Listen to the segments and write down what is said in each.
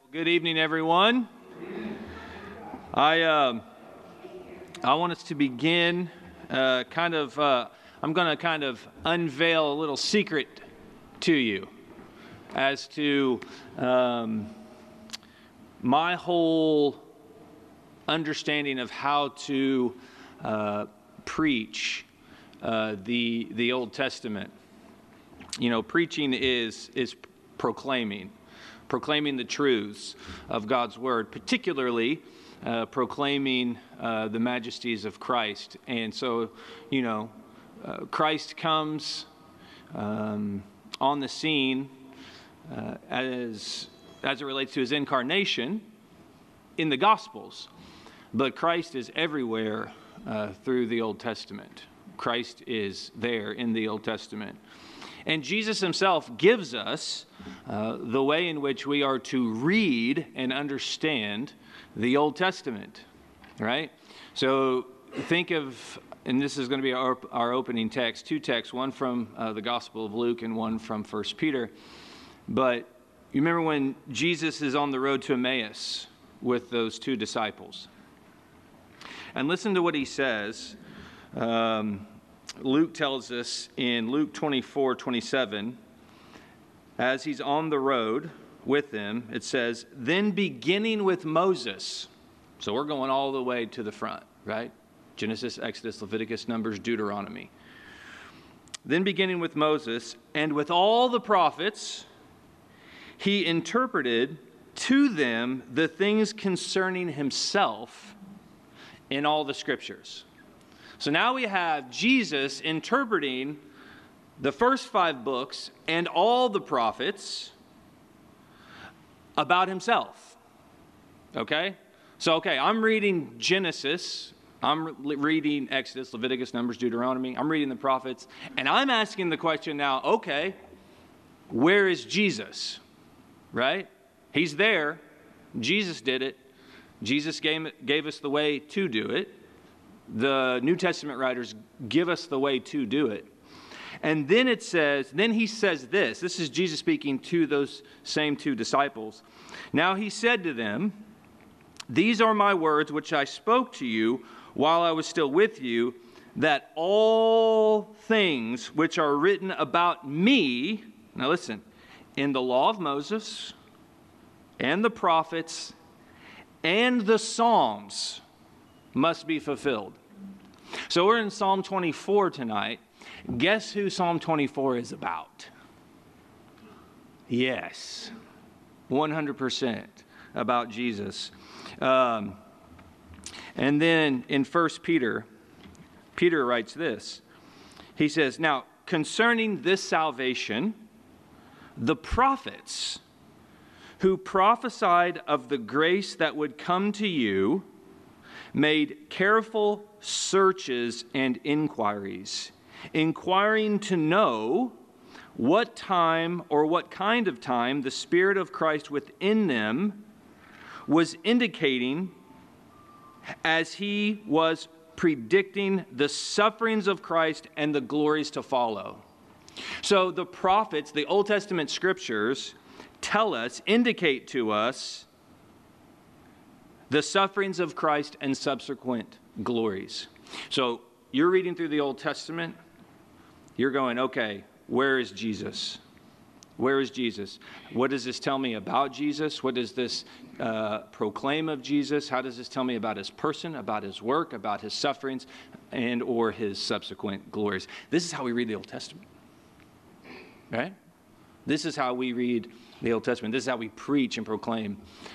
Good evening, everyone. I want us to begin I'm going to unveil a little secret to you as to my whole understanding of how to preach the Old Testament. You know, preaching is proclaiming the truths of God's Word, particularly proclaiming the majesties of Christ. And so, you know, Christ comes on the scene as it relates to his incarnation in the Gospels. But Christ is everywhere through the Old Testament. Christ is there in the Old Testament. And Jesus himself gives us the way in which we are to read and understand the Old Testament, right? So think of, and this is going to be our opening text, two texts, one from the Gospel of Luke and one from 1 Peter. But you remember when Jesus is on the road to Emmaus with those two disciples. And listen to what he says. Luke tells us in Luke 24:27, as he's on the road with them, it says, then beginning with Moses. So we're going all the way to the front, right? Genesis, Exodus, Leviticus, Numbers, Deuteronomy. Then beginning with Moses, and with all the prophets, he interpreted to them the things concerning himself in all the scriptures. So now we have Jesus interpreting the first 5 books and all the prophets about himself. Okay? So, I'm reading Genesis. I'm reading Exodus, Leviticus, Numbers, Deuteronomy. I'm reading the prophets. And I'm asking the question now, okay, where is Jesus? Right? He's there. Jesus did it. Jesus gave us the way to do it. The New Testament writers give us the way to do it. And then it says, then he says this. This is Jesus speaking to those same 2 disciples. Now he said to them, these are my words which I spoke to you while I was still with you, that all things which are written about me, now listen, in the law of Moses and the prophets and the Psalms must be fulfilled. So we're in Psalm 24 tonight. Guess who Psalm 24 is about? Yes, 100% about Jesus. And then in 1 Peter, Peter writes this. He says, now concerning this salvation, the prophets who prophesied of the grace that would come to you made careful searches and inquiries, inquiring to know what time or what kind of time the Spirit of Christ within them was indicating as he was predicting the sufferings of Christ and the glories to follow. So the prophets, the Old Testament scriptures, tell us, indicate to us the sufferings of Christ and subsequent glories. So you're reading through the Old Testament, you're going, okay, where is Jesus? Where is Jesus? What does this tell me about Jesus? What does this proclaim of Jesus? How does this tell me about his person, about his work, about his sufferings, and or his subsequent glories? This is how we read the Old Testament, right? This is how we read the Old Testament. This is how we preach and proclaim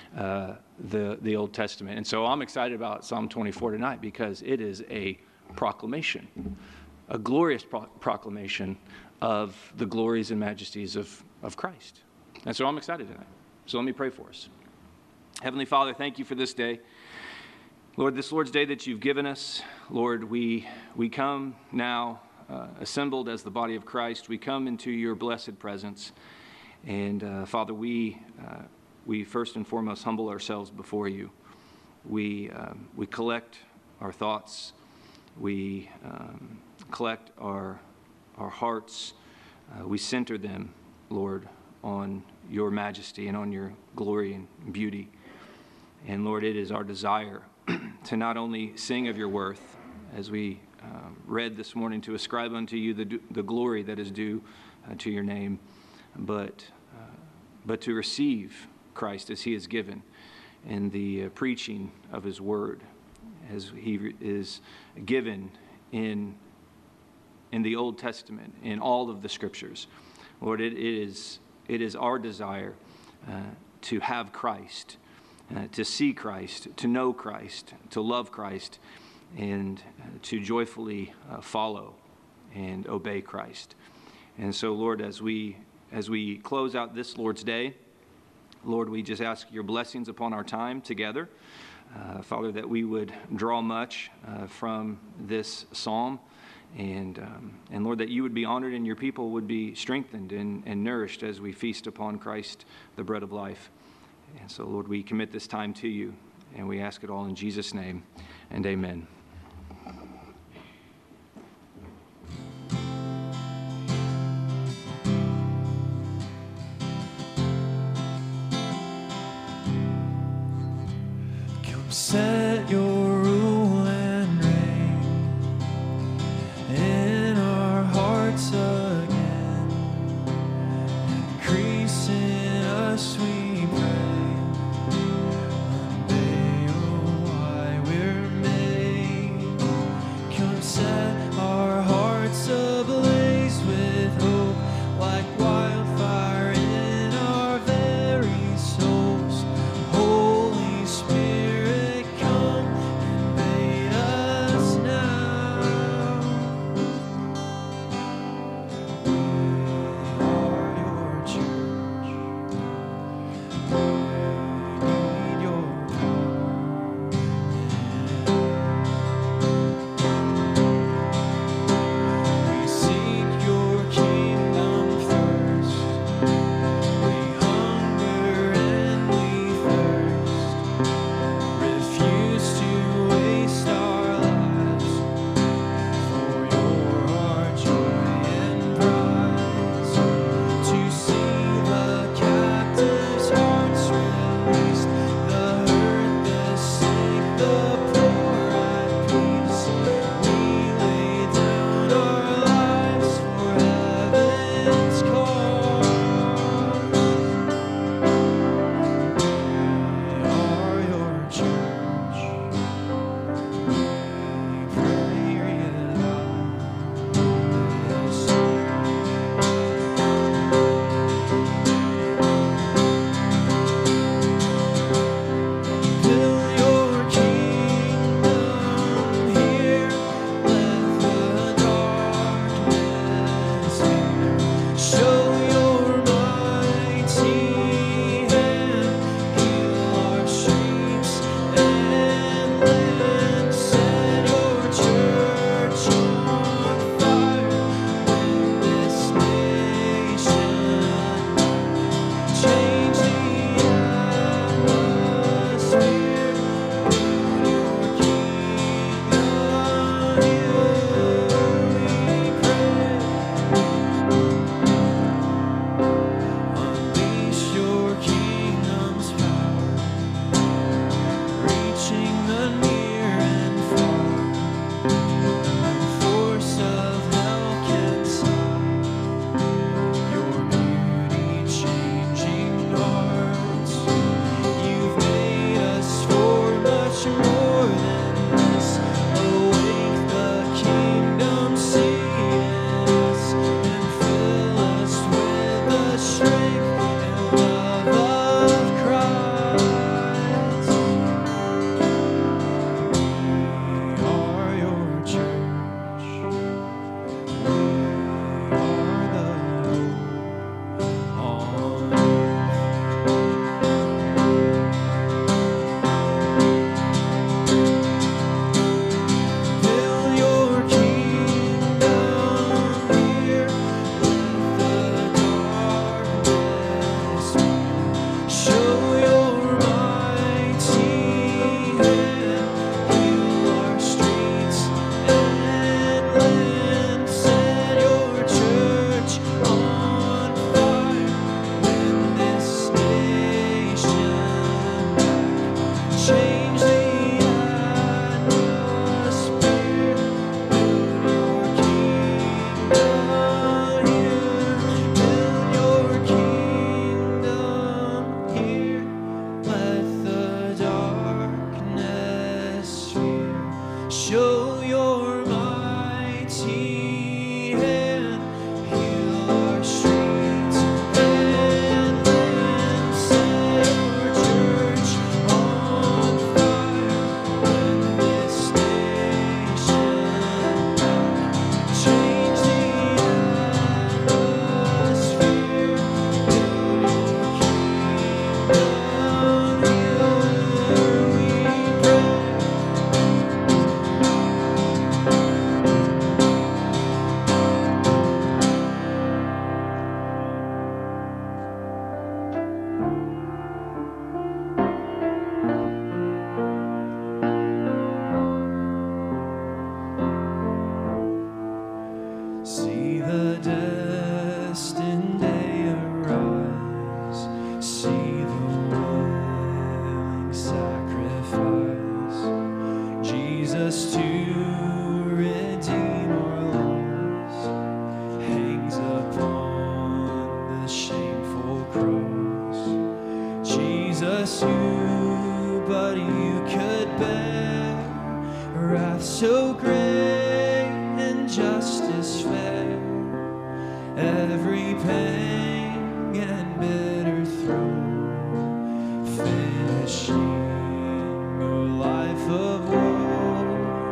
the Old Testament. And so I'm excited about Psalm 24 tonight because it is a proclamation, a glorious proclamation of the glories and majesties of Christ. And so I'm excited tonight. So let me pray for us. Heavenly Father, thank you for this day. Lord, this Lord's Day that you've given us, Lord, we come now assembled as the body of Christ. We come into your blessed presence. And Father, we first and foremost humble ourselves before you. We collect our thoughts. We collect our hearts. We center them, Lord, on your majesty and on your glory and beauty. And Lord, it is our desire to not only sing of your worth, as we read this morning, to ascribe unto you the glory that is due to your name, but to receive Christ as he is given in the preaching of his word, as he is given in the Old Testament, in all of the scriptures. Lord, it is our desire to have Christ, to see Christ, to know Christ, to love Christ, and to joyfully follow and obey Christ. And so, Lord, as we close out this Lord's Day, Lord, we just ask your blessings upon our time together. Father, that we would draw much from this psalm, and Lord, that you would be honored and your people would be strengthened and nourished as we feast upon Christ, the bread of life. And so, Lord, we commit this time to you, and we ask it all in Jesus' name, and amen. Set your rule and reign in our hearts again. Increase in us, we pray. Unveil why we're made. Come set our hearts ablaze with hope, like wildfire in our very souls. Holy Spirit, come just you, but you could bear wrath so great and justice fair. Every pang and bitter throe, finishing your life of woe.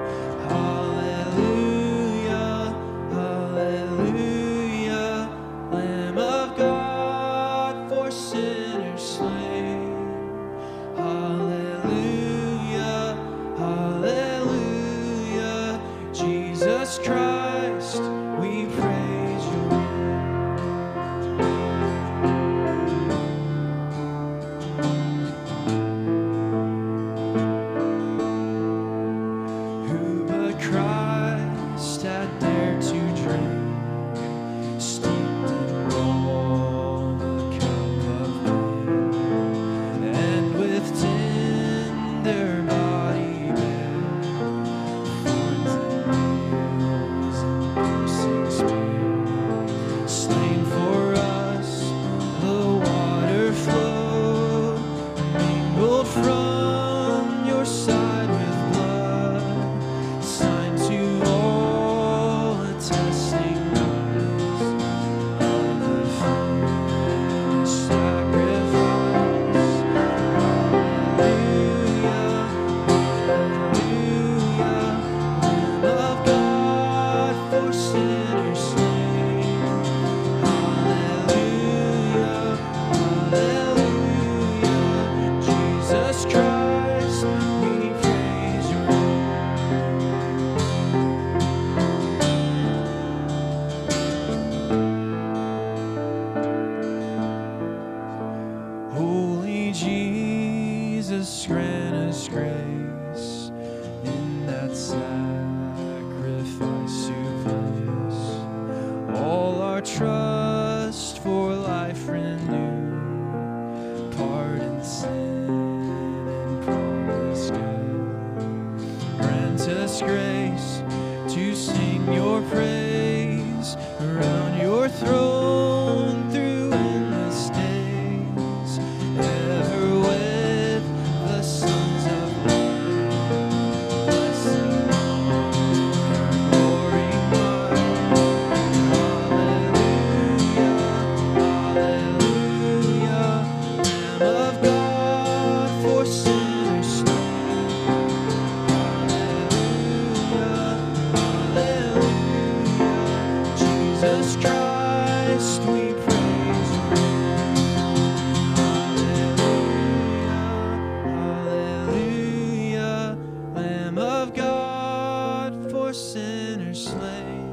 Hallelujah, hallelujah, Lamb of God, for sinners slain. Hallelujah, hallelujah, Jesus Christ, we praise you. Who but Christ had dared to drink, steeped in gall, the cup of pain, and with tender body bare thorns and nails and piercing spear, slain for us, the water flowed, mingled from your side with blood, sign to all attesting eyes of the finished sacrifice. Hallelujah, hallelujah, Lamb of God, for sinners slain. Hallelujah, hallelujah, Jesus Christ, we praise your name. Holy Jesus, grant us grace in that sacrifice you place. All our trust for life renew, pardon sin and promise good. Grant us grace to sing your praise around your throne through endless days, ever with the sons of light, blessing honor, glory, might. Hallelujah, hallelujah, Lamb of God, for sinners slain. Hallelujah, Jesus Christ, we praise your name. Hallelujah, hallelujah, Lamb of God, for sinners slain.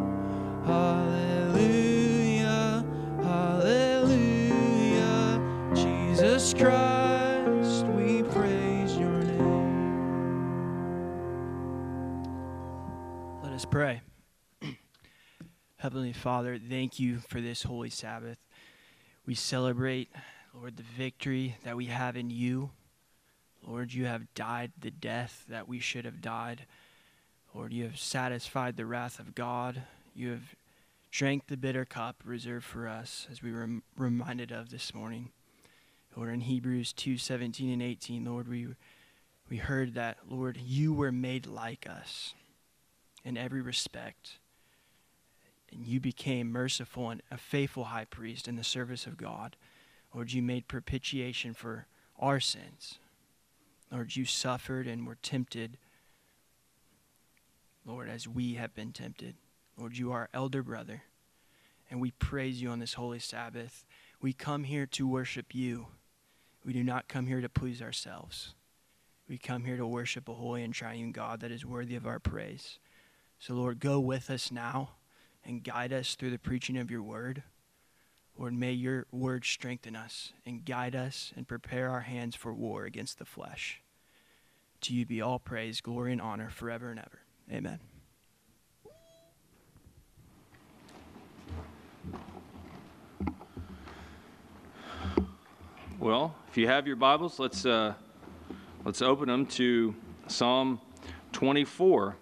Hallelujah, hallelujah, Jesus Christ, we praise your name. Let us pray. Heavenly Father, thank you for this holy Sabbath. We celebrate, Lord, the victory that we have in you. Lord, you have died the death that we should have died. Lord, you have satisfied the wrath of God. You have drank the bitter cup reserved for us, as we were reminded of this morning. Lord, in Hebrews 2:17 and 18, Lord, we heard that, Lord, you were made like us in every respect. And you became merciful and a faithful high priest in the service of God. Lord, you made propitiation for our sins. Lord, you suffered and were tempted, Lord, as we have been tempted. Lord, you are our elder brother, and we praise you on this holy Sabbath. We come here to worship you. We do not come here to please ourselves. We come here to worship a holy and triune God that is worthy of our praise. So, Lord, go with us now and guide us through the preaching of your word. Lord, may your word strengthen us and guide us and prepare our hands for war against the flesh. To you be all praise, glory, and honor forever and ever. Amen. Well, if you have your Bibles, let's open them to Psalm 24.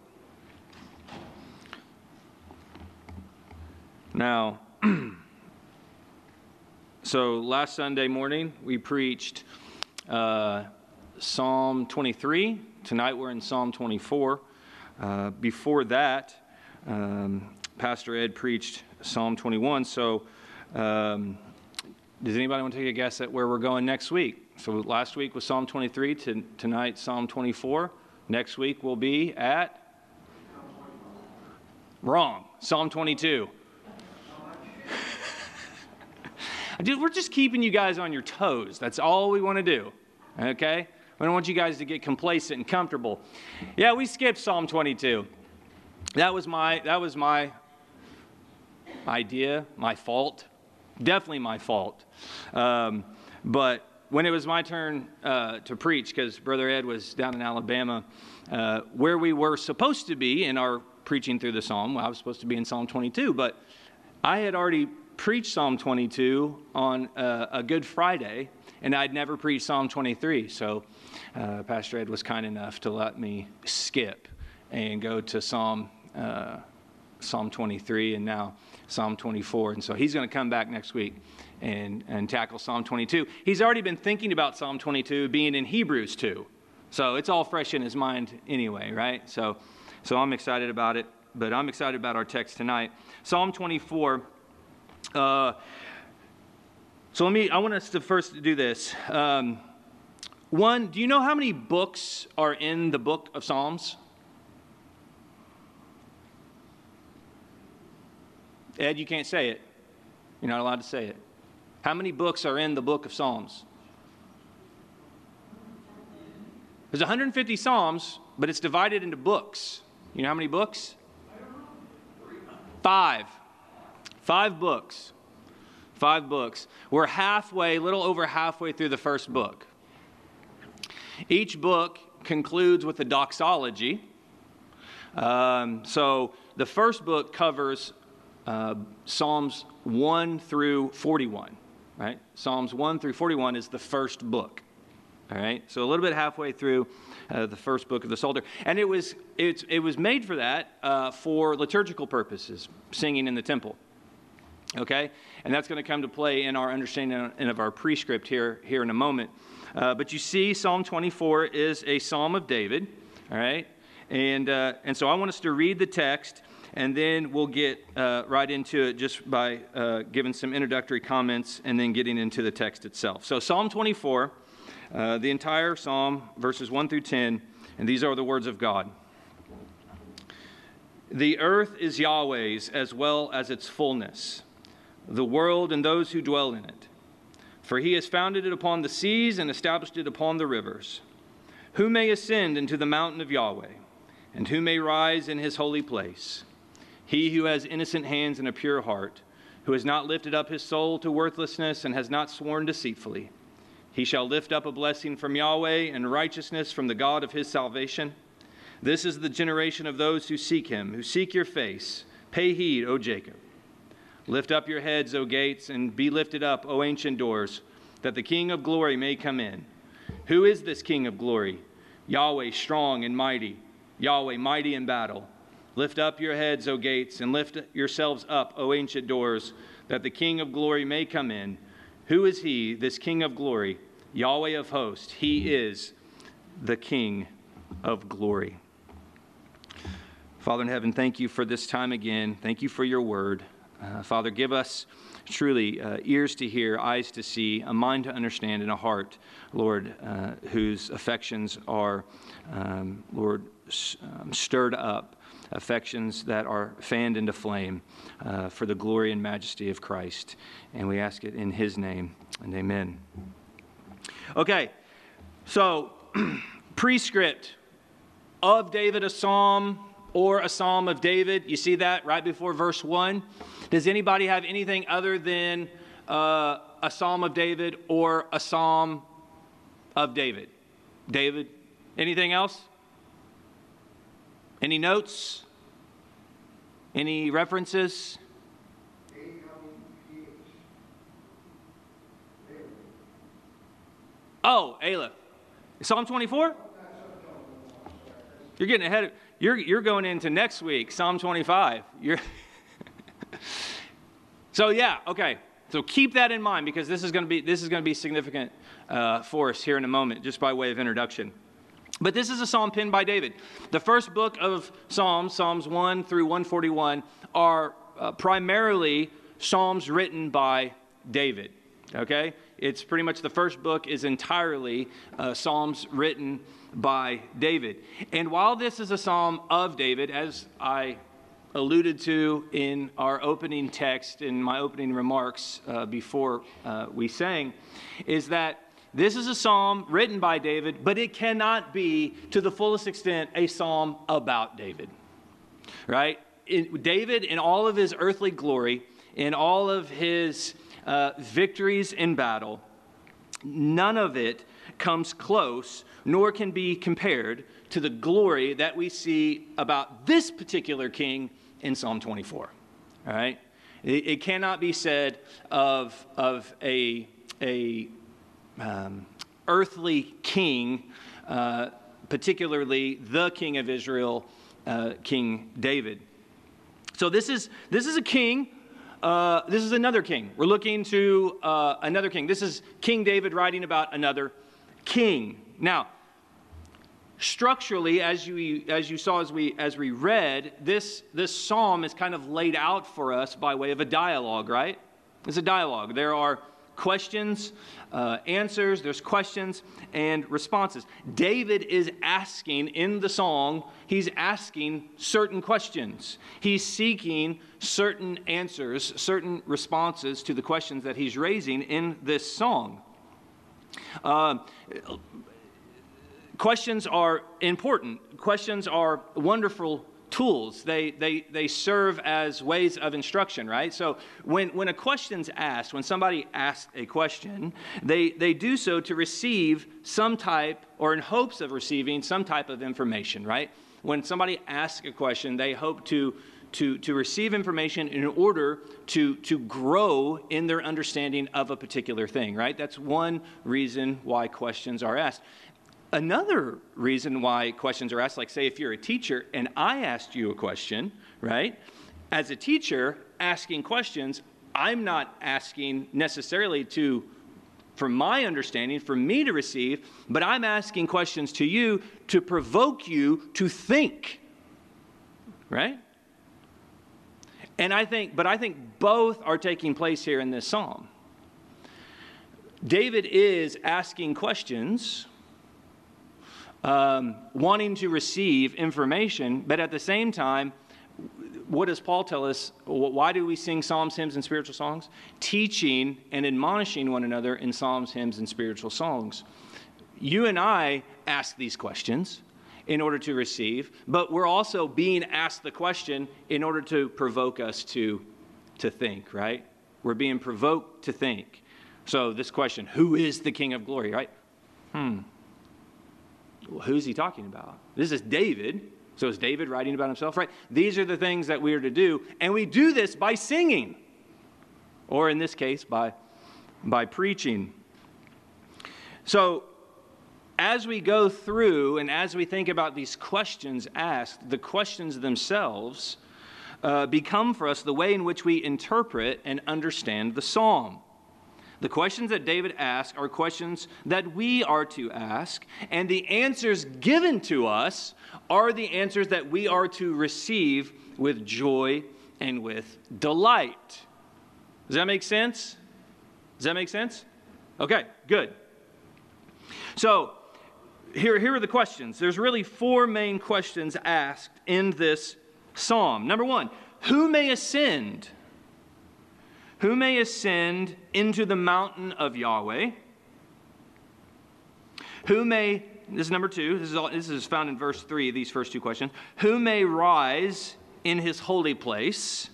Now, so last Sunday morning we preached Psalm 23. Tonight we're in Psalm 24. Before that, Pastor Ed preached Psalm 21. So does anybody want to take a guess at where we're going next week? So last week was Psalm 23. Tonight, Psalm 24. Next week we'll be at? Wrong. Psalm 22. Dude, we're just keeping you guys on your toes. That's all we want to do. Okay? We don't want you guys to get complacent and comfortable. Yeah, we skipped Psalm 22. That was my idea, my fault. Definitely my fault. But when it was my turn to preach, because Brother Ed was down in Alabama, where we were supposed to be in our preaching through the Psalm, well, I was supposed to be in Psalm 22, but I had already preached Psalm 22 on a Good Friday, and I'd never preached Psalm 23. So Pastor Ed was kind enough to let me skip and go to Psalm 23 and now Psalm 24. And so he's going to come back next week and tackle Psalm 22. He's already been thinking about Psalm 22 being in Hebrews 2. So it's all fresh in his mind anyway, right? So I'm excited about it, but I'm excited about our text tonight. Psalm 24. I want us to first do this. One, do you know how many books are in the book of Psalms? Ed, you can't say it. You're not allowed to say it. How many books are in the book of Psalms? There's 150 Psalms, but it's divided into books. You know how many books? 5. 5 books. 5 books. We're little over halfway through the first book. Each book concludes with a doxology. So the first book covers Psalms 1 through 41, right? Psalms 1 through 41 is the first book, all right? So a little bit halfway through the first book of the Psalter. And it was made for that, for liturgical purposes, singing in the temple. Okay, and that's going to come to play in our understanding of our prescript here in a moment. But you see, Psalm 24 is a Psalm of David. All right, and so I want us to read the text, and then we'll get right into it just by giving some introductory comments, and then getting into the text itself. So Psalm 24, the entire Psalm, verses 1 through 10, and these are the words of God. The earth is Yahweh's as well as its fullness, the world and those who dwell in it. For he has founded it upon the seas and established it upon the rivers. Who may ascend into the mountain of Yahweh, and who may rise in his holy place? He who has innocent hands and a pure heart, who has not lifted up his soul to worthlessness and has not sworn deceitfully. He shall lift up a blessing from Yahweh and righteousness from the God of his salvation. This is the generation of those who seek him, who seek your face. Pay heed, O Jacob. Lift up your heads, O gates, and be lifted up, O ancient doors, that the King of glory may come in. Who is this King of glory? Yahweh, strong and mighty, Yahweh, mighty in battle. Lift up your heads, O gates, and lift yourselves up, O ancient doors, that the King of glory may come in. Who is he, this King of glory? Yahweh of hosts. He is the King of glory. Father in heaven, thank you for this time again. Thank you for your word. Father, give us truly ears to hear, eyes to see, a mind to understand, and a heart, Lord, whose affections are, Lord, stirred up, affections that are fanned into flame for the glory and majesty of Christ. And we ask it in his name, and amen. Okay, so prescript of David, a psalm, or a psalm of David. You see that right before verse 1. Does anybody have anything other than a psalm of David or a psalm of David? David? Anything else? Any notes? Any references? Oh, Aleph. Psalm 24? You're getting ahead of... You're going into next week, Psalm 25. So yeah, okay. So keep that in mind, because this is going to be significant for us here in a moment, just by way of introduction. But this is a psalm penned by David. The first book of Psalms, Psalms 1 through 141, are primarily psalms written by David. Okay? It's pretty much the first book is entirely psalms written by David. And while this is a psalm of David, as I alluded to in our opening text, in my opening remarks before we sang, is that this is a psalm written by David, but it cannot be, to the fullest extent, a psalm about David, right? David, in all of his earthly glory, in all of his victories in battle, none of it comes close, nor can be compared to the glory that we see about this particular king in Psalm 24. All right? It cannot be said of a earthly king, particularly the king of Israel, King David. So this is a king. This is another king. We're looking to another king. This is King David writing about another king. Now, structurally, as you saw as we read, this psalm is kind of laid out for us by way of a dialogue, right? It's a dialogue. There are questions, answers, there's questions and responses. David is asking in the song, he's asking certain questions. He's seeking certain answers, certain responses to the questions that he's raising in this song. Questions are important. Questions are wonderful tools. They serve as ways of instruction, right? So when a question's asked, when somebody asks a question, they do so to receive some type, or in hopes of receiving some type of information, right? When somebody asks a question, they hope to receive information in order to grow in their understanding of a particular thing, right? That's one reason why questions are asked. Another reason why questions are asked, like say if you're a teacher and I asked you a question, right? As a teacher asking questions, I'm not asking necessarily for my understanding, for me to receive, but I'm asking questions to you to provoke you to think, right? And I think both are taking place here in this psalm. David is asking questions, wanting to receive information, but at the same time, what does Paul tell us? Why do we sing psalms, hymns, and spiritual songs? Teaching and admonishing one another in psalms, hymns, and spiritual songs. You and I ask these questions in order to receive, but we're also being asked the question in order to provoke us to think, right? We're being provoked to think. So this question, who is the King of Glory, right? Well, who's he talking about? This is David. So is David writing about himself, right? These are the things that we are to do. And we do this by singing. Or in this case, by preaching. So as we go through and as we think about these questions asked, the questions themselves become for us the way in which we interpret and understand the psalm. The questions that David asks are questions that we are to ask, and the answers given to us are the answers that we are to receive with joy and with delight. Does that make sense? Does that make sense? Okay, good. So, here are the questions. There's really four main questions asked in this psalm. Number one, who may ascend? Who may ascend into the mountain of Yahweh? This is number two. This is found in verse 3, these first two questions. Who may rise in his holy place?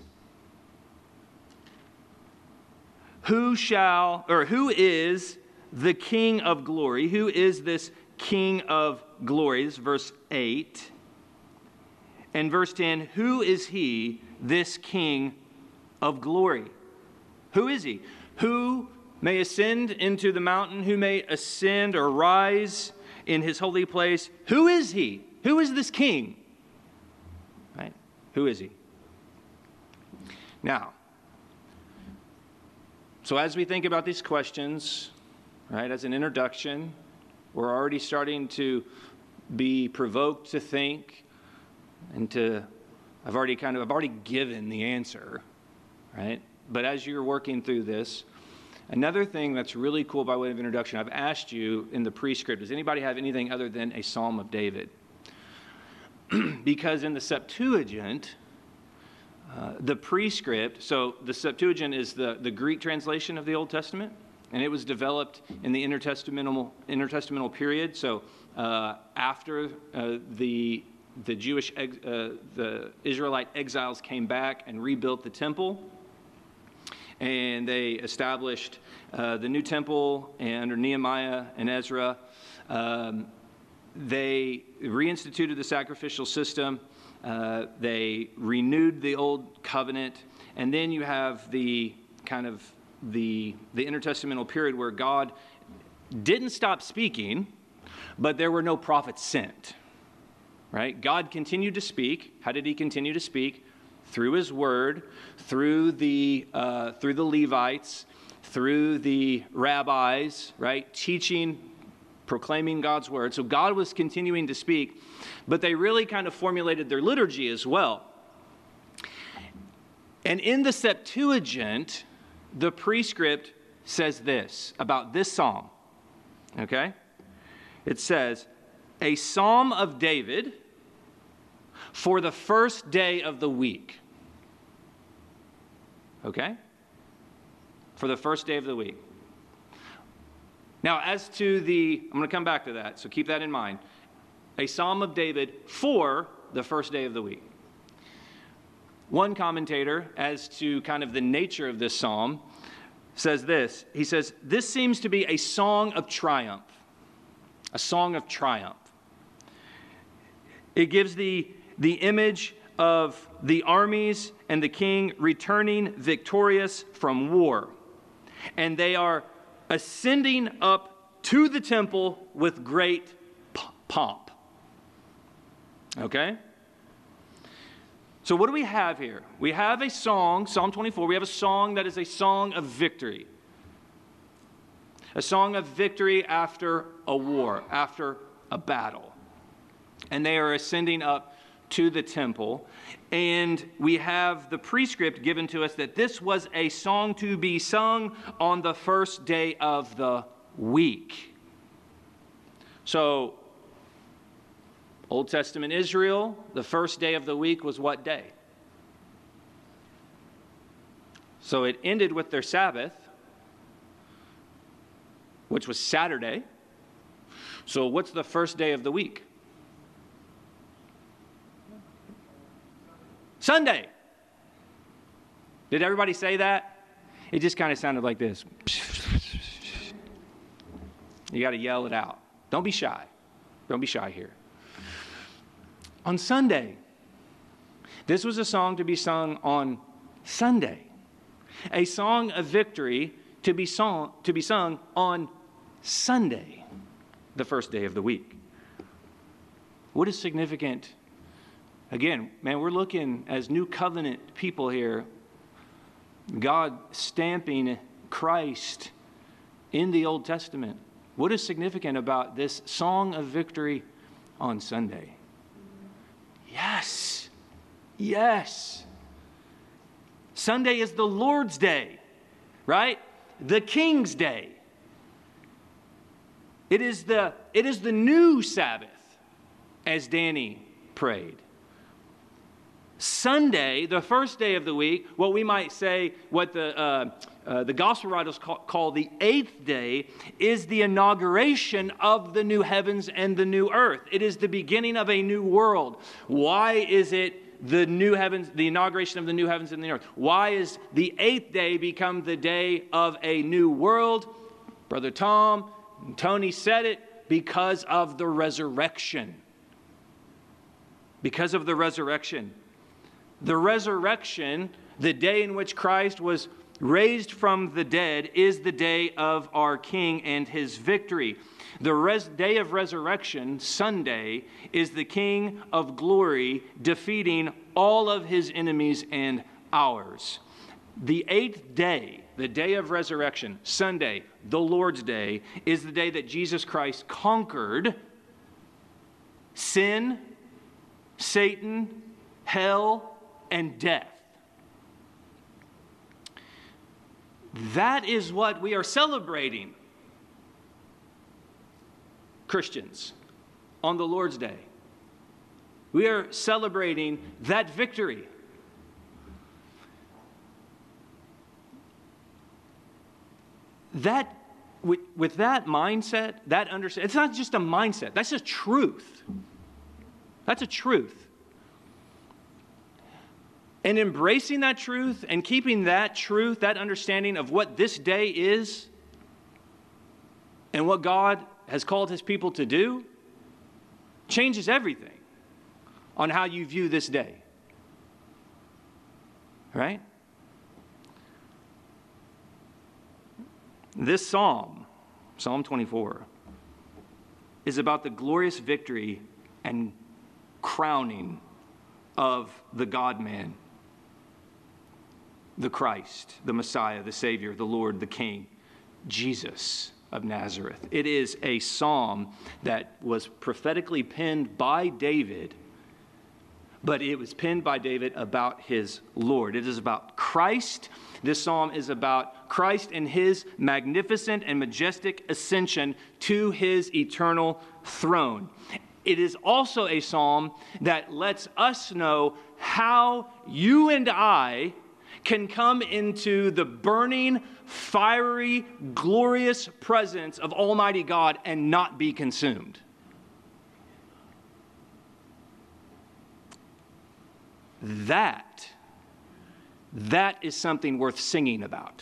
Who is the King of glory? Who is this King of glory? This is verse 8. And verse 10, who is he, this King of glory? Who is he? Who may ascend into the mountain? Who may ascend or rise in his holy place? Who is he? Who is this king? Right? Who is he? Now, So as we think about these questions, right, as an introduction, we're already starting to be provoked to think and I've already given the answer, right? But as you're working through this, another thing that's really cool by way of introduction, I've asked you in the prescript, does anybody have anything other than a Psalm of David? Because in the Septuagint, the prescript, so the Septuagint is the Greek translation of the Old Testament, and it was developed in the intertestamental period. So after the Israelite exiles came back and rebuilt the temple, and they established the new temple under Nehemiah and Ezra. They reinstituted the sacrificial system. They renewed the old covenant, and then you have the intertestamental period where God didn't stop speaking, but there were no prophets sent. Right? God continued to speak. How did he continue to speak? Through his word, through the Levites, through the rabbis, right? Teaching, proclaiming God's word. So God was continuing to speak, but they really kind of formulated their liturgy as well. And in the Septuagint, the prescript says this about this psalm. Okay? It says, a psalm of David for the first day of the week. Okay? For the first day of the week. Now, as to I'm going to come back to that, so keep that in mind. A psalm of David for the first day of the week. One commentator, as to kind of the nature of this psalm, says this. He says, this seems to be a song of triumph. A song of triumph. It gives the image of the armies and the king returning victorious from war. And they are ascending up to the temple with great pomp. Okay? So what do we have here? We have a song, Psalm 24, we have a song that is a song of victory. A song of victory after a war, after a battle. And they are ascending up to the temple. And we have the prescript given to us that this was a song to be sung on the first day of the week. So, Old Testament Israel, the first day of the week was what day? So it ended with their Sabbath, which was Saturday. So what's the first day of the week? Sunday. Did everybody say that? It just kind of sounded like this. You got to yell it out. Don't be shy. Don't be shy here. On Sunday, this was a song to be sung on Sunday. A song of victory to be sung on Sunday, the first day of the week. What is significant? Again, man, we're looking as new covenant people here, God stamping Christ in the Old Testament. What is significant about this song of victory on Sunday? Yes. Yes. Sunday is the Lord's day, right? The King's day. It is the new Sabbath, as Danny prayed. Sunday, the first day of the week, what we might say, what the gospel writers call the eighth day, is the inauguration of the new heavens and the new earth. It is the beginning of a new world. Why is it the new heavens, the inauguration of the new heavens and the earth? Why is the eighth day become the day of a new world? Brother Tom and Tony said it, because of the resurrection. Because of the resurrection. The resurrection, the day in which Christ was raised from the dead, is the day of our King and his victory. The day of resurrection, Sunday, is the King of glory defeating all of his enemies and ours. The eighth day the day of resurrection, Sunday, the Lord's Day, is the day that Jesus Christ conquered sin, Satan, hell, and death. That is what we are celebrating, Christians, on the Lord's Day. We are celebrating that victory. That, with that mindset, that understanding, it's not just a mindset, that's a truth. That's a truth. And embracing that truth and keeping that truth, that understanding of what this day is and what God has called his people to do, changes everything on how you view this day. Right? This psalm, Psalm 24, is about the glorious victory and crowning of the God-man, the Christ, the Messiah, the Savior, the Lord, the King, Jesus of Nazareth. It is a psalm that was prophetically penned by David, but it was penned by David about his Lord. It is about Christ. This psalm is about Christ and his magnificent and majestic ascension to his eternal throne. It is also a psalm that lets us know how you and I can come into the burning, fiery, glorious presence of Almighty God and not be consumed. That is something worth singing about.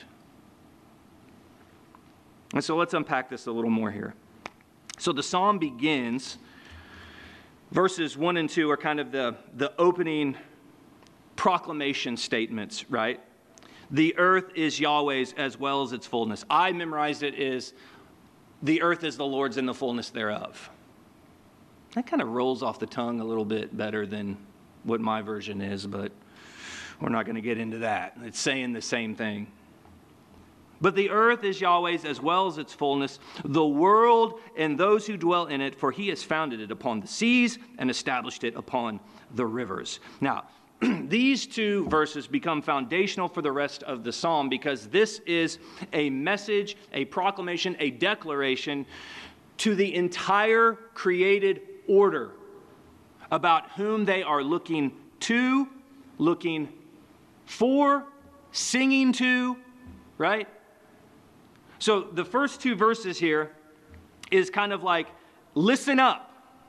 And so let's unpack this a little more here. So the psalm begins, verses 1 and 2 are kind of the opening proclamation statements, right? The earth is Yahweh's as well as its fullness. I memorized it as the earth is the Lord's and the fullness thereof. That kind of rolls off the tongue a little bit better than what my version is, but we're not going to get into that. It's saying the same thing. But the earth is Yahweh's as well as its fullness, the world and those who dwell in it, for he has founded it upon the seas and established it upon the rivers. Now, these two verses become foundational for the rest of the psalm because this is a message, a proclamation, a declaration to the entire created order about whom they are looking to, looking for, singing to, right? So the first two verses here is kind of like, listen up.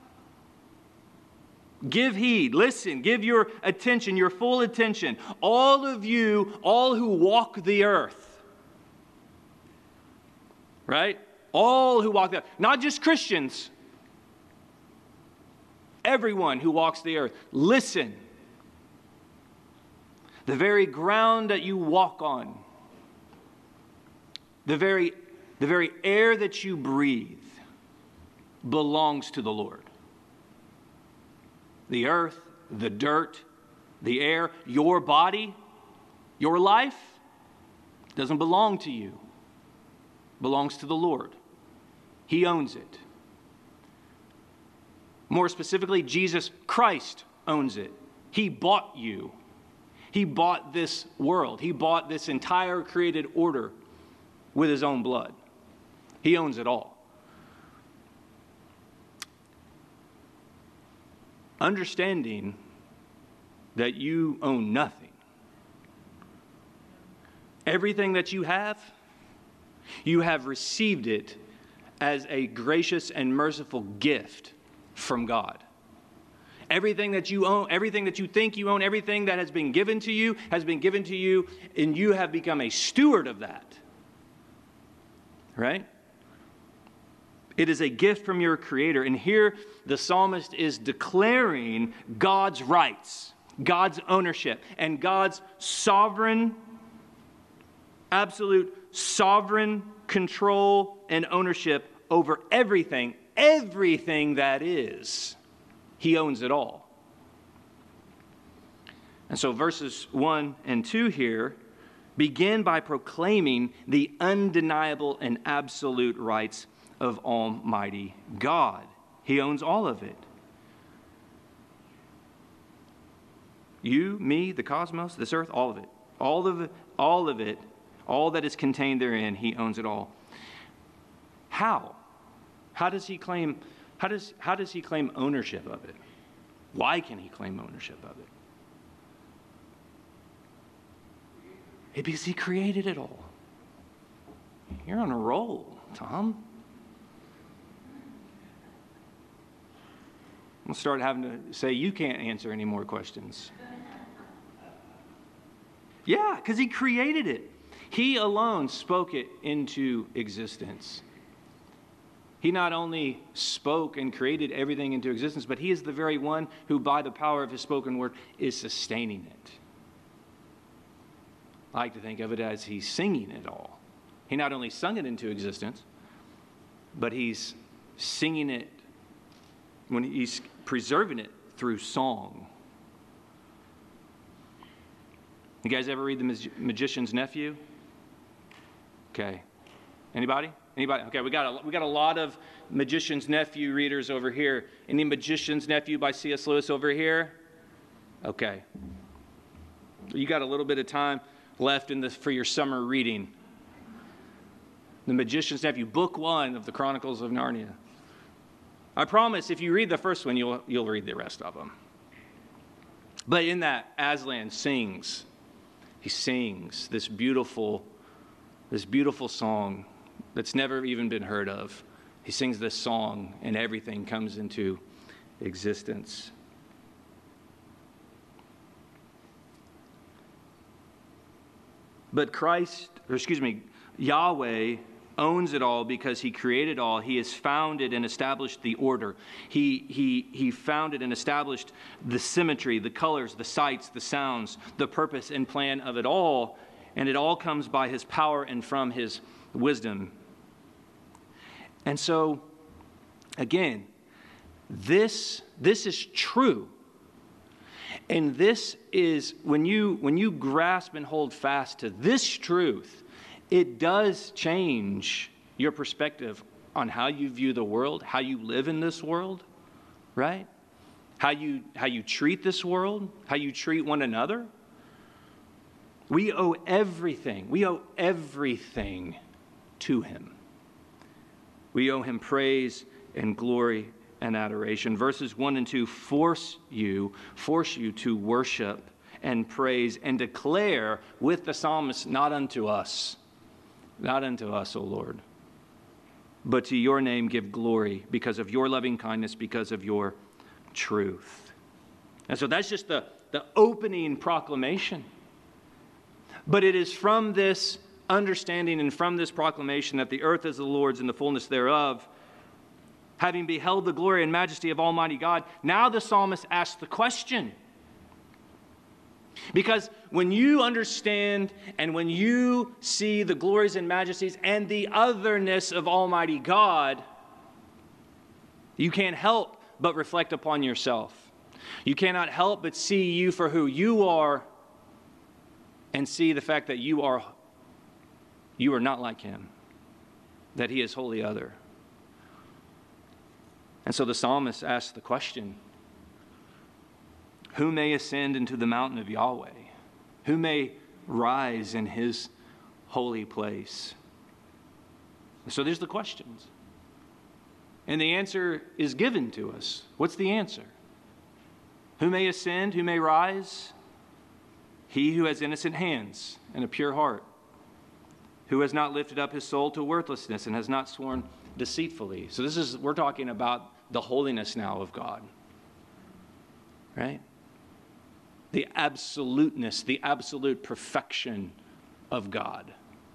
Give heed, listen, give your attention, your full attention. All of you, all who walk the earth. Right? All who walk the earth. Not just Christians. Everyone who walks the earth. Listen. The very ground that you walk on. The very air that you breathe belongs to the Lord. The earth, the dirt, the air, your body, your life doesn't belong to you. It belongs to the Lord. He owns it. More specifically, Jesus Christ owns it. He bought you. He bought this world. He bought this entire created order with his own blood. He owns it all. Understanding that you own nothing. Everything that you have received it as a gracious and merciful gift from God. Everything that you own, everything that you think you own, everything that has been given to you, and you have become a steward of that. Right? It is a gift from your Creator. And here the psalmist is declaring God's rights, God's ownership, and God's sovereign, absolute sovereign control and ownership over everything that is. He owns it all. And so verses 1 and 2 here Begin by proclaiming the undeniable and absolute rights of Almighty God. He owns all of it. You, me, the cosmos, this earth, all of it. All of it, all of it, all that is contained therein, he owns it all. How? How does he claim ownership of it? Why can he claim ownership of it? Because he created it all. You're on a roll, Tom. I'm going to start having to say you can't answer any more questions. Yeah, because he created it. He alone spoke it into existence. He not only spoke and created everything into existence, but he is the very one who, by the power of his spoken word, is sustaining it. I like to think of it as he's singing it all. He not only sung it into existence, but he's singing it when he's preserving it through song. You guys ever read The Magician's Nephew? Okay. Anybody? Okay, we got a lot of Magician's Nephew readers over here. Any Magician's Nephew by C.S. Lewis over here? Okay. You got a little bit of time left for your summer reading. The Magician's Nephew, book 1 of the Chronicles of Narnia. I promise if you read the first one, you'll read the rest of them. But in that, Aslan sings. He sings this beautiful song that's never even been heard of. He sings this song and everything comes into existence. But Yahweh owns it all because he created all. He has founded and established the order. He founded and established the symmetry, the colors, the sights, the sounds, the purpose and plan of it all. And it all comes by his power and from his wisdom. And so, again, this is true. And this is, when you grasp and hold fast to this truth, it does change your perspective on how you view the world, how you live in this world, right? How you treat this world, how you treat one another. We owe everything to him. We owe him praise and glory and adoration. Verses 1 and 2 force you to worship and praise and declare with the psalmist, not unto us, O Lord, but to your name give glory because of your loving kindness, because of your truth. And so that's just the opening proclamation. But it is from this understanding and from this proclamation that the earth is the Lord's and the fullness thereof, having beheld the glory and majesty of Almighty God, now the psalmist asks the question. Because when you understand and when you see the glories and majesties and the otherness of Almighty God, you can't help but reflect upon yourself. You cannot help but see you for who you are and see the fact that you are not like him, that he is wholly other. And so the psalmist asks the question, who may ascend into the mountain of Yahweh? Who may rise in his holy place? So there's the questions. And the answer is given to us. What's the answer? Who may ascend? Who may rise? He who has innocent hands and a pure heart, who has not lifted up his soul to worthlessness and has not sworn deceitfully. So we're talking about the holiness now of God, right? The absoluteness, the absolute perfection of God.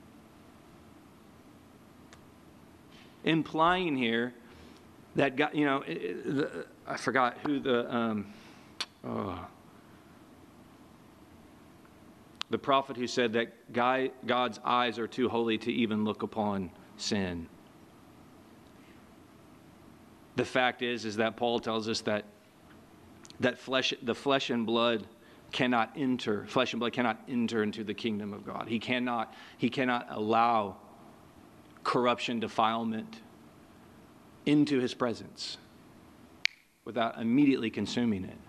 Implying here that God, I forgot who the prophet who said that God's eyes are too holy to even look upon sin. The fact is that Paul tells us that the flesh and blood flesh and blood cannot enter into the kingdom of God. He cannot allow corruption, defilement into his presence without immediately consuming it.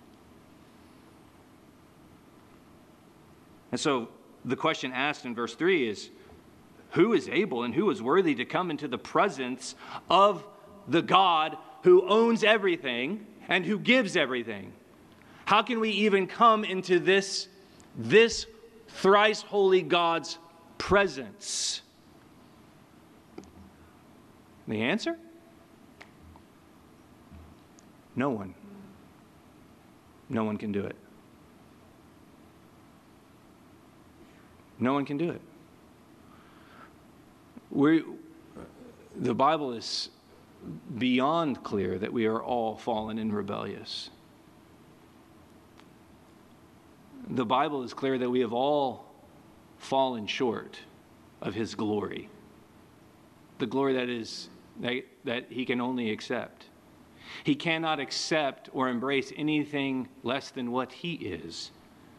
And so the question asked in verse 3 is, who is able and who is worthy to come into the presence of the God who owns everything and who gives everything? How can we even come into this thrice holy God's presence? The answer? No one. No one can do it. No one can do it. The Bible is beyond clear that we are all fallen and rebellious. The Bible is clear that we have all fallen short of his glory. The glory that he can only accept. He cannot accept or embrace anything less than what he is.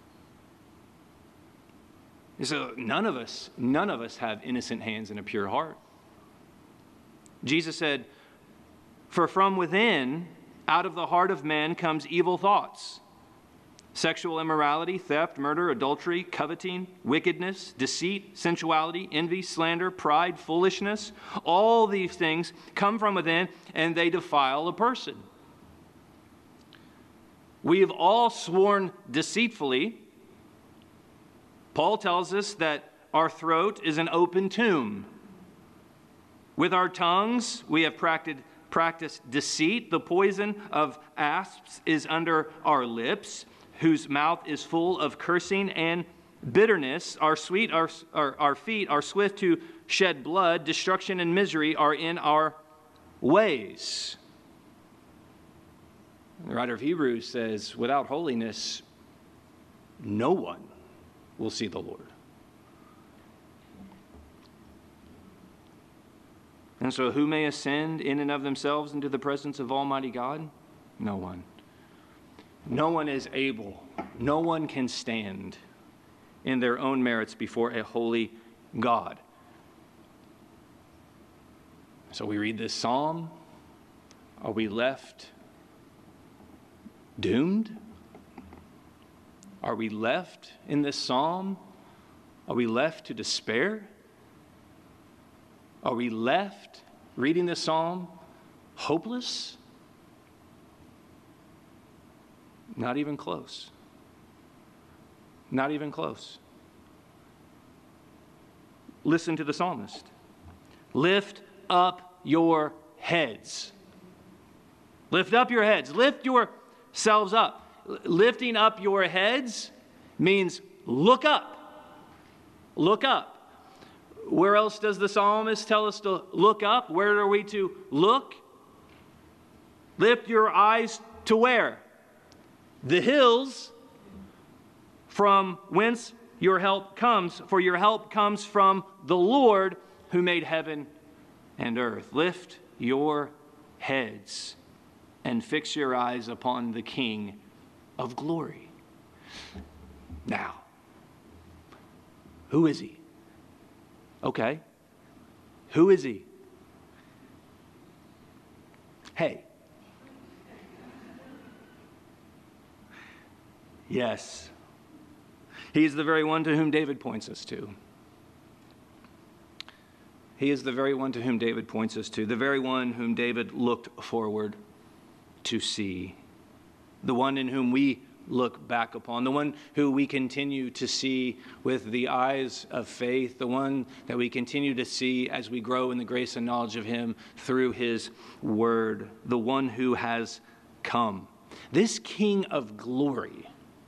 So none of us have innocent hands and a pure heart. Jesus said, "For from within, out of the heart of man comes evil thoughts, sexual immorality, theft, murder, adultery, coveting, wickedness, deceit, sensuality, envy, slander, pride, foolishness. All these things come from within, and they defile a person." We have all sworn deceitfully. Paul tells us that our throat is an open tomb. With our tongues, we have practiced deceit. The poison of asps is under our lips, whose mouth is full of cursing and bitterness. Our feet are swift to shed blood. Destruction and misery are in our ways. The writer of Hebrews says, without holiness, no one will see the Lord. And so who may ascend in and of themselves into the presence of Almighty God? No one. No one is able. No one can stand in their own merits before a holy God. So we read this psalm. Are we left doomed? Are we left in this psalm? Are we left to despair? Are we left reading this psalm hopeless? Not even close. Not even close. Listen to the psalmist. Lift up your heads. Lift up your heads. Lift yourselves up. Lifting up your heads means look up. Look up. Where else does the psalmist tell us to look up? Where are we to look? Lift your eyes to where? The hills, from whence your help comes. For your help comes from the Lord who made heaven and earth. Lift your heads and fix your eyes upon the King of glory. Now, who is he? Okay. Who is he? Hey. Yes. He is the very one to whom David points us to. He is the very one to whom David points us to, the very one whom David looked forward to see, the one in whom we look back upon, the one who we continue to see with the eyes of faith, the one that we continue to see as we grow in the grace and knowledge of him through his word, the one who has come. This King of glory,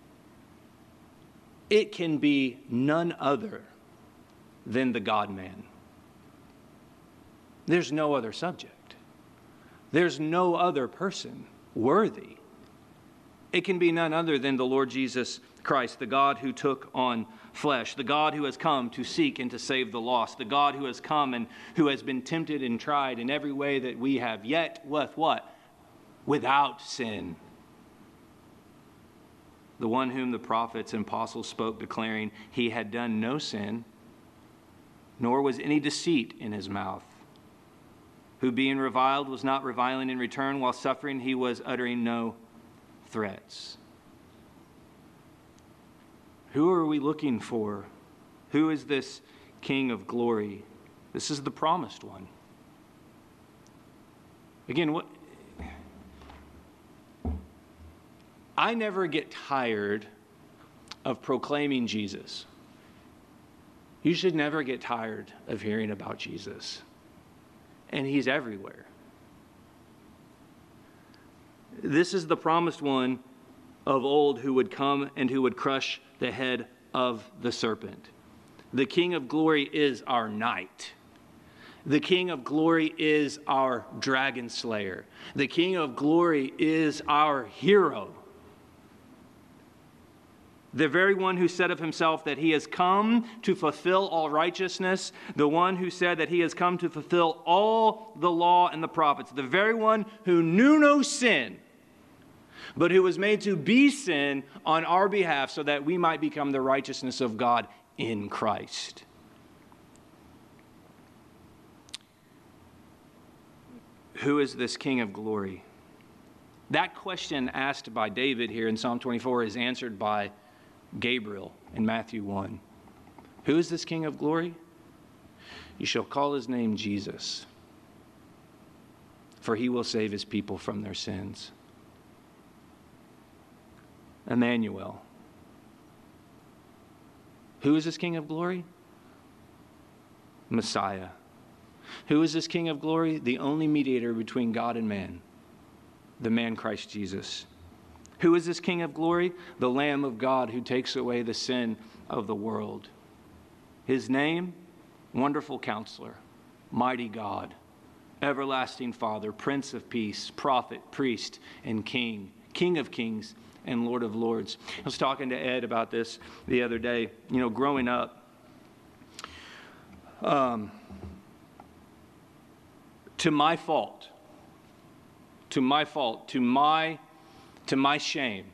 it can be none other than the God-man. There's no other subject. There's no other person worthy. It can be none other than the Lord Jesus Christ, the God who took on flesh, the God who has come to seek and to save the lost, the God who has come and who has been tempted and tried in every way that we have, yet with what? Without sin. the one whom the prophets and apostles spoke, declaring he had done no sin, nor was any deceit in his mouth, who being reviled was not reviling in return, while suffering he was uttering no threats. Who are we looking for? Who is this King of glory? This is the promised one. Again, I never get tired of proclaiming Jesus. You should never get tired of hearing about Jesus. And he's everywhere. This is the promised one of old who would come and who would crush the head of the serpent. The King of glory is our knight. The King of glory is our dragon slayer. The King of glory is our hero. The very one who said of himself that he has come to fulfill all righteousness, the one who said that he has come to fulfill all the law and the prophets, the very one who knew no sin, but who was made to be sin on our behalf so that we might become the righteousness of God in Christ. Who is this King of glory? That question asked by David here in Psalm 24 is answered by Gabriel in Matthew 1. Who is this King of glory? You shall call his name Jesus, for he will save his people from their sins. Emmanuel. Who is this King of glory? Messiah. Who is this King of glory? The only mediator between God and man, the man Christ Jesus. Who is this King of glory? The Lamb of God who takes away the sin of the world. His name, Wonderful Counselor, Mighty God, Everlasting Father, Prince of Peace, Prophet, Priest, and King, King of Kings and Lord of Lords. I was talking to Ed about this the other day. You know, growing up, to my shame,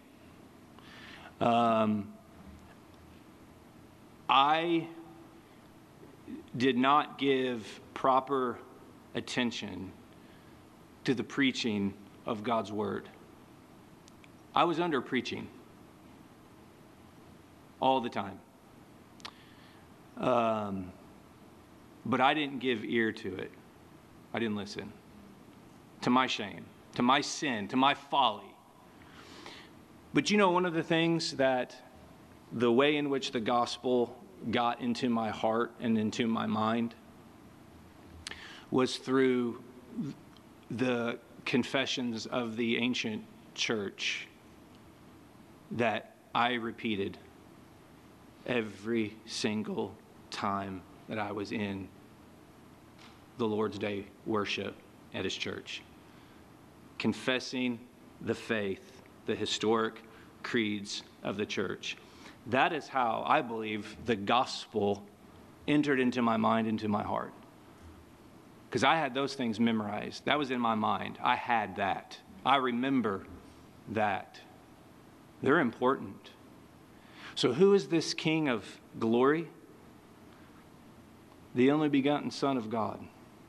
I did not give proper attention to the preaching of God's Word. I was under preaching all the time. But I didn't give ear to it. I didn't listen. To my shame, to my sin, to my folly. But you know, one of the things that the way in which the gospel got into my heart and into my mind was through the confessions of the ancient church that I repeated every single time that I was in the Lord's Day worship at his church. Confessing the faith, the historic creeds of the church. That is how I believe the gospel entered into my mind, into my heart. Because I had those things memorized. That was in my mind. I had that. I remember that. They're important. So who is this King of glory? The only begotten Son of God.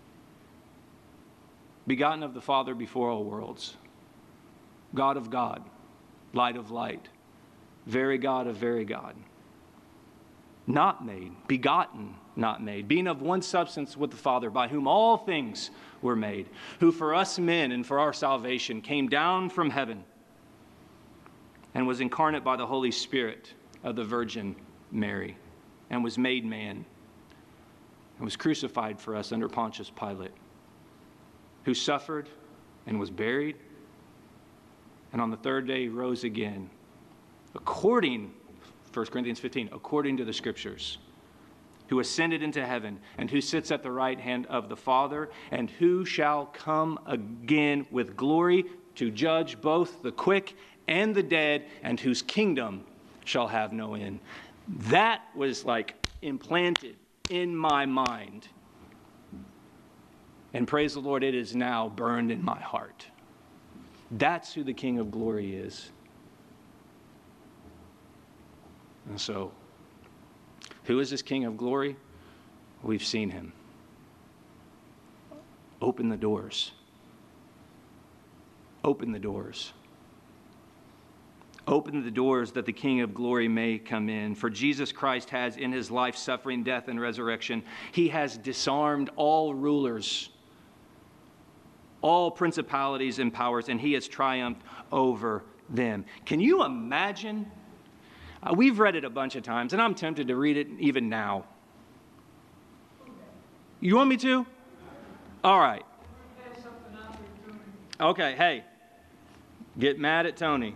Begotten of the Father before all worlds. God of God. Light of light. Very God of very God. Not made. Begotten, not made. Being of one substance with the Father, by whom all things were made. Who for us men and for our salvation came down from heaven and was incarnate by the Holy Spirit of the Virgin Mary, and was made man, and was crucified for us under Pontius Pilate, who suffered and was buried, and on the third day rose again, according, 1 Corinthians 15, according to the Scriptures, who ascended into heaven, and who sits at the right hand of the Father, and who shall come again with glory to judge both the quick and the dead, and whose kingdom shall have no end. That was like implanted in my mind. And praise the Lord, it is now burned in my heart. That's who the King of glory is. And so, who is this King of glory? We've seen him. Open the doors. Open the doors. Open the doors that the King of glory may come in. For Jesus Christ has, in his life, suffering, death, and resurrection, he has disarmed all rulers, all principalities and powers, and he has triumphed over them. Can you imagine? We've read it a bunch of times, and I'm tempted to read it even now. You want me to? All right. Okay, hey, get mad at Tony.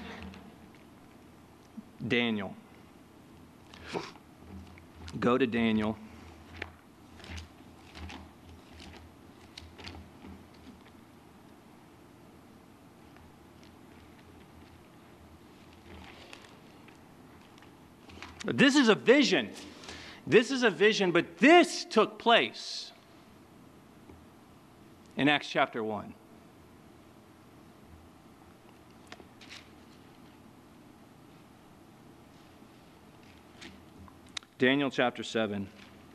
Daniel. Go to Daniel. This is a vision. This is a vision, but this took place in Acts chapter 1. Daniel chapter 7.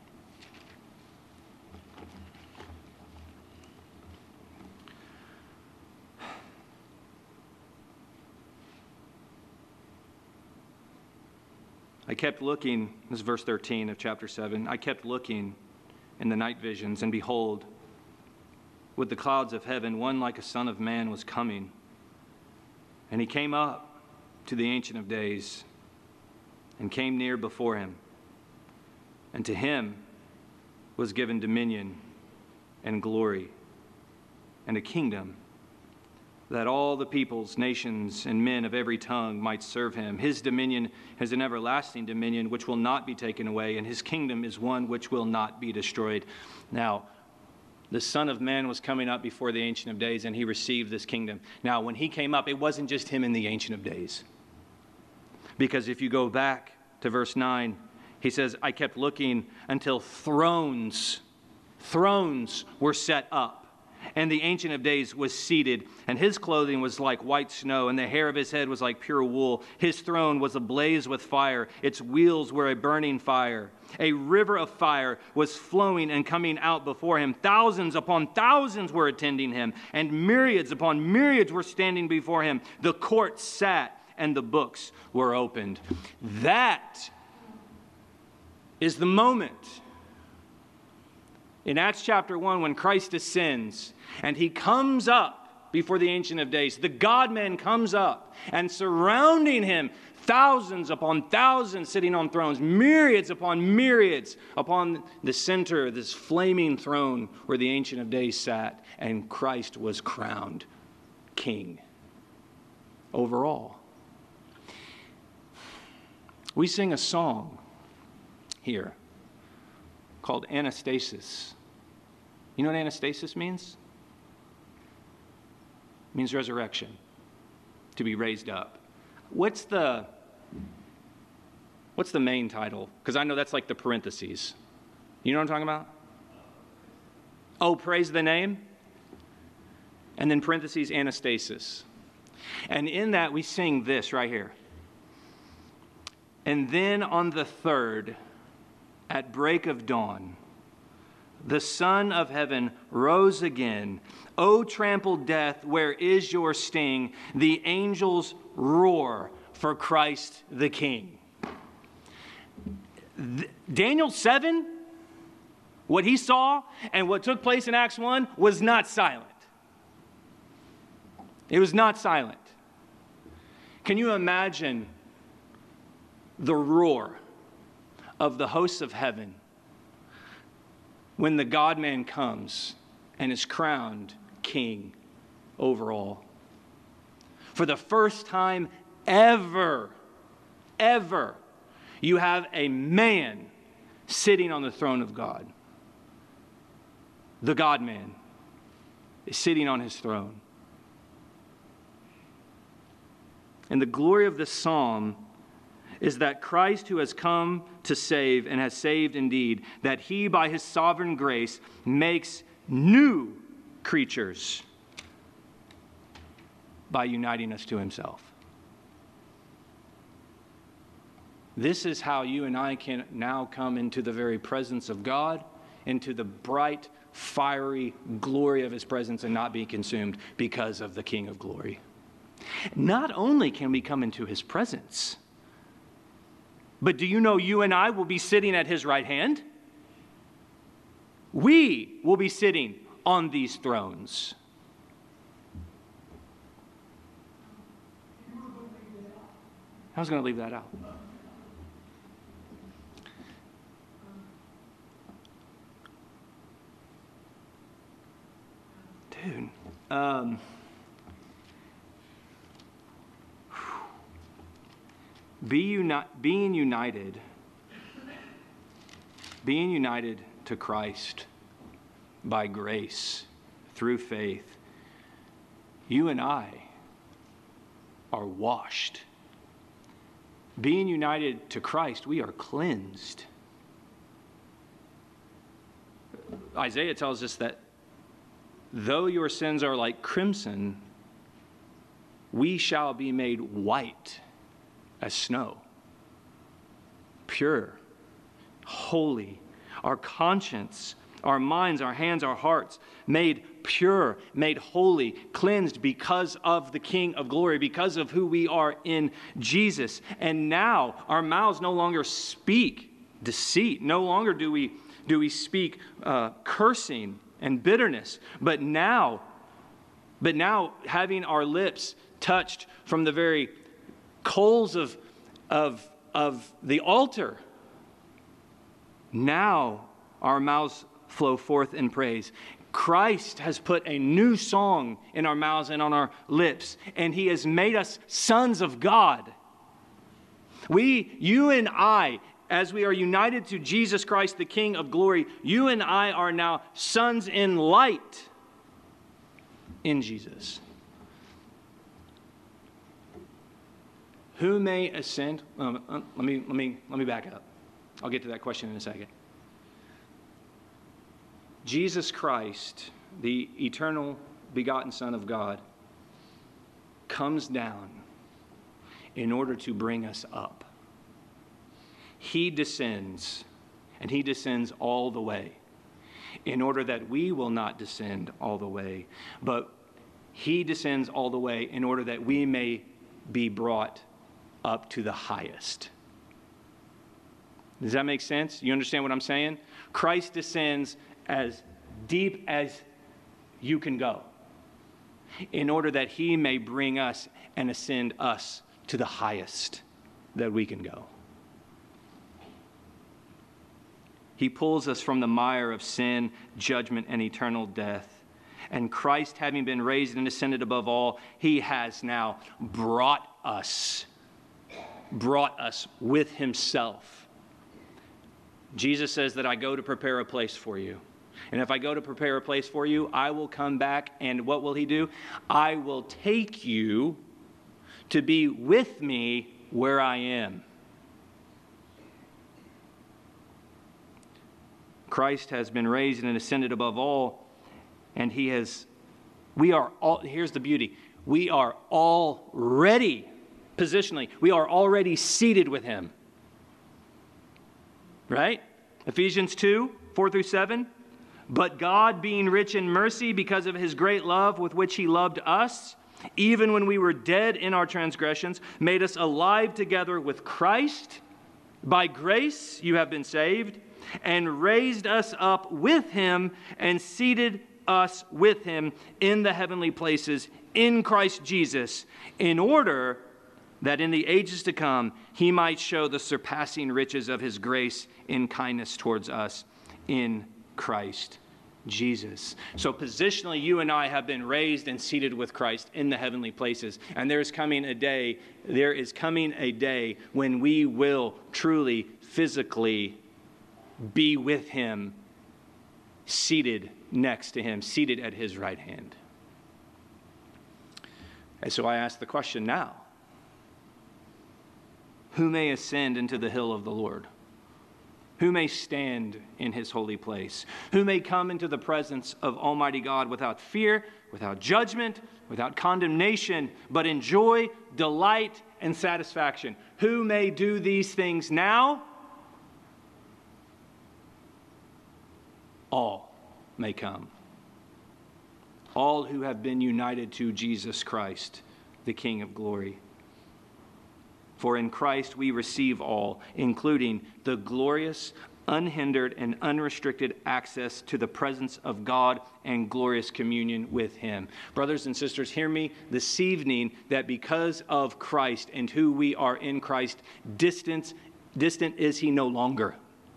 I kept looking, this is verse 13 of chapter 7. I kept looking in the night visions, and behold, with the clouds of heaven, one like a son of man was coming. And he came up to the Ancient of Days and came near before him. And to him was given dominion and glory and a kingdom, that all the peoples, nations, and men of every tongue might serve him. His dominion is an everlasting dominion which will not be taken away, and his kingdom is one which will not be destroyed. Now, the Son of Man was coming up before the Ancient of Days, and he received this kingdom. Now, when he came up, it wasn't just him and the Ancient of Days. Because if you go back to verse 9, he says, I kept looking until thrones were set up. And the Ancient of Days was seated, and his clothing was like white snow, and the hair of his head was like pure wool. His throne was ablaze with fire. Its wheels were a burning fire. A river of fire was flowing and coming out before him. Thousands upon thousands were attending him, and myriads upon myriads were standing before him. The court sat, and the books were opened. That is the moment in Acts chapter 1 when Christ ascends and he comes up before the Ancient of Days. The God-man comes up, and surrounding him, thousands upon thousands sitting on thrones, myriads upon myriads upon the center of this flaming throne where the Ancient of Days sat, and Christ was crowned king over all. We sing a song here called Anastasis. You know what anastasis means? It means resurrection, to be raised up. What's the main title? Because I know that's like the parentheses. You know what I'm talking about? Oh, praise the name. And then parentheses, anastasis. And in that we sing this right here. And then on the third, at break of dawn, the Son of Heaven rose again. O trampled death, where is your sting? The angels roar for Christ the King. Daniel 7, what he saw and what took place in Acts 1 was not silent. It was not silent. Can you imagine the roar of the hosts of heaven when the God-man comes and is crowned king over all? For the first time ever, you have a man sitting on the throne of God. The God-man is sitting on his throne. And the glory of this psalm is that Christ, who has come to save and has saved indeed, that he by his sovereign grace makes new creatures by uniting us to himself. This is how you and I can now come into the very presence of God, into the bright, fiery glory of his presence and not be consumed because of the King of glory. Not only can we come into his presence, but do you know you and I will be sitting at his right hand? We will be sitting on these thrones. I was going to leave that out. Dude. Being united to Christ by grace through faith, you and I are washed. Being united to Christ, we are cleansed. Isaiah tells us that though your sins are like crimson, we shall be made white as snow. Pure, holy, our conscience, our minds, our hands, our hearts, made pure, made holy, cleansed because of the King of glory, because of who we are in Jesus. And now our mouths no longer speak deceit. No longer do we speak cursing and bitterness. But now having our lips touched from the very coals of the altar, now our mouths flow forth in praise. Christ has put a new song in our mouths and on our lips, and he has made us sons of God. You and I, as we are united to Jesus Christ, the King of glory, you and I are now sons in light in Jesus. Who may ascend? Let me back up. I'll get to that question in a second. Jesus Christ, the eternal begotten Son of God, comes down in order to bring us up. He descends, and he descends all the way, in order that we will not descend all the way, but he descends all the way in order that we may be brought up to the highest. Does that make sense? You understand what I'm saying? Christ descends as deep as you can go in order that he may bring us and ascend us to the highest that we can go. He pulls us from the mire of sin, judgment, and eternal death. And Christ, having been raised and ascended above all, he has now brought us with himself. Jesus says that I go to prepare a place for you. And if I go to prepare a place for you, I will come back, and what will he do? I will take you to be with me where I am. Christ has been raised and ascended above all, and here's the beauty. We are already, positionally, we are already seated with him. Right? Ephesians 2, 4 through 7. But God, being rich in mercy because of his great love with which he loved us, even when we were dead in our transgressions, made us alive together with Christ. By grace you have been saved, and raised us up with him and seated us with him in the heavenly places in Christ Jesus, in order that in the ages to come he might show the surpassing riches of his grace in kindness towards us in Christ Jesus. So positionally, you and I have been raised and seated with Christ in the heavenly places. And there is coming a day when we will truly, physically be with him, seated next to him, seated at his right hand. And so I ask the question now, who may ascend into the hill of the Lord? Who may stand in his holy place? Who may come into the presence of Almighty God without fear, without judgment, without condemnation, but in joy, delight, and satisfaction. Who may do these things now? All may come. All who have been united to Jesus Christ, the King of glory. For in Christ we receive all, including the glorious, unhindered, and unrestricted access to the presence of God and glorious communion with Him. Brothers and sisters, hear me this evening that because of Christ and who we are in Christ, distant is He no longer.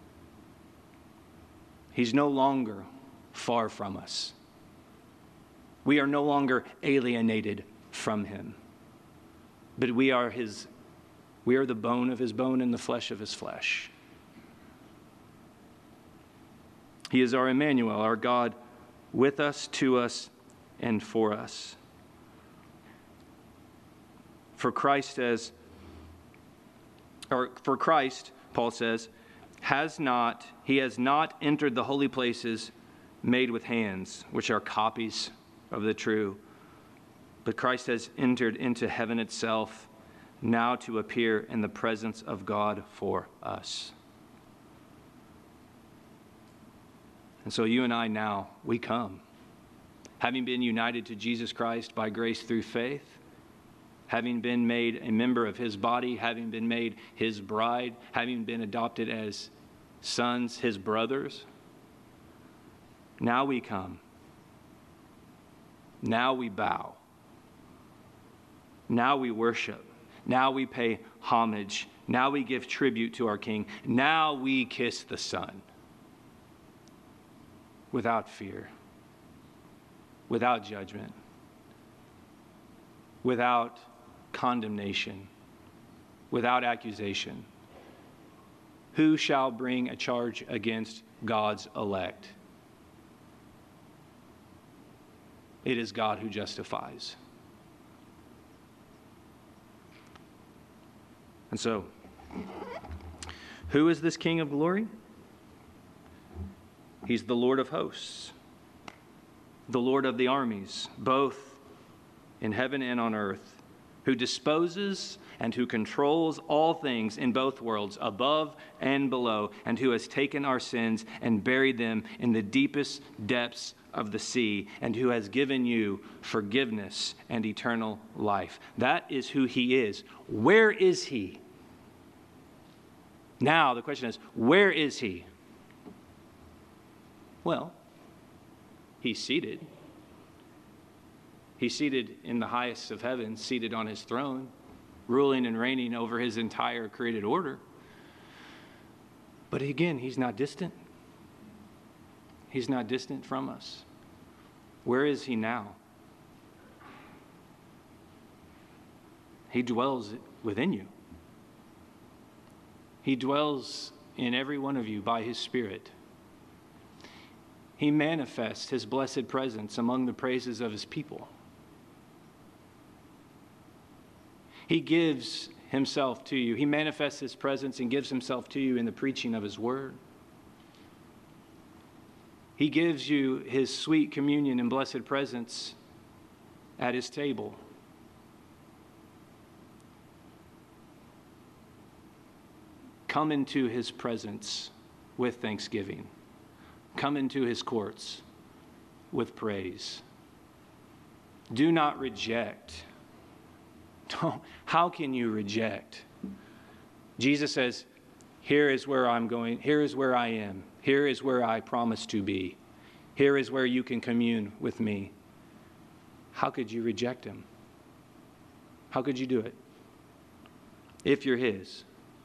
He's no longer far from us. We are no longer alienated from Him, but we are the bone of His bone and the flesh of His flesh. He is our Emmanuel, our God, with us, to us, and for us. For Christ, Paul says, He has not entered the holy places made with hands, which are copies of the true, but Christ has entered into heaven itself, now to appear in the presence of God for us. And so you and I now, we come, having been united to Jesus Christ by grace through faith, having been made a member of His body, having been made His bride, having been adopted as sons, His brothers. Now we come. Now we bow. Now we worship. Now we pay homage. Now we give tribute to our King. Now we kiss the Son. Without fear, without judgment, without condemnation, without accusation. Who shall bring a charge against God's elect? It is God who justifies. And so, who is this King of glory? He's the Lord of hosts, the Lord of the armies, both in heaven and on earth, who disposes and who controls all things in both worlds, above and below, and who has taken our sins and buried them in the deepest depths of the sea, and who has given you forgiveness and eternal life. That is who He is. Where is He? Now the question is, where is He? Well, He's seated. He's seated in the highest of heaven, seated on His throne, ruling and reigning over His entire created order. But again, He's not distant. He's not distant from us. Where is He now? He dwells within you. He dwells in every one of you by His Spirit. He manifests His blessed presence among the praises of His people. He gives Himself to you. He manifests His presence and gives Himself to you in the preaching of His word. He gives you His sweet communion and blessed presence at His table. Come into His presence with thanksgiving. Come into His courts with praise. Do not reject. How can you reject? Jesus says, here is where I'm going. Here is where I am. Here is where I promise to be. Here is where you can commune with me. How could you reject Him? How could you do it? If you're His.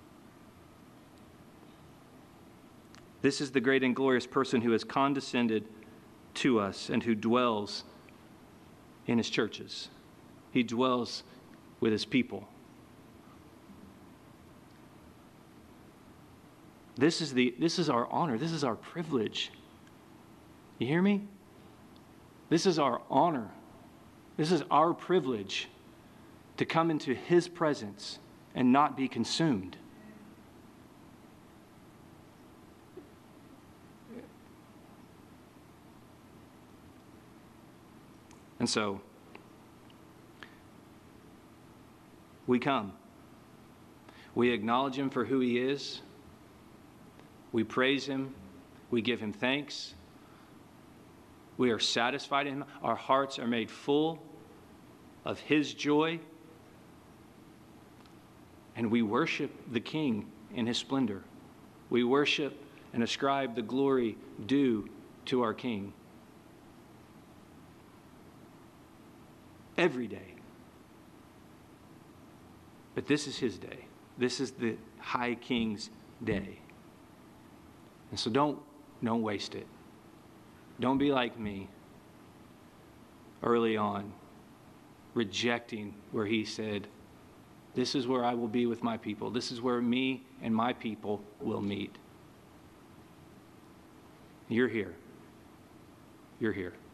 This is the great and glorious person who has condescended to us and who dwells in His churches. He dwells with His people. This is our honor. This is our privilege. You hear me? This is our honor. This is our privilege to come into His presence and not be consumed. And so, we come. We acknowledge him for who he is. We praise him. We give him thanks. We are satisfied in him. Our hearts are made full of his joy. And we worship the King in his splendor. We worship and ascribe the glory due to our King. Every day. But this is his day. This is the High King's day. And so don't waste it. Don't be like me early on, rejecting where he said, this is where I will be with my people. This is where me and my people will meet. You're here. You're here.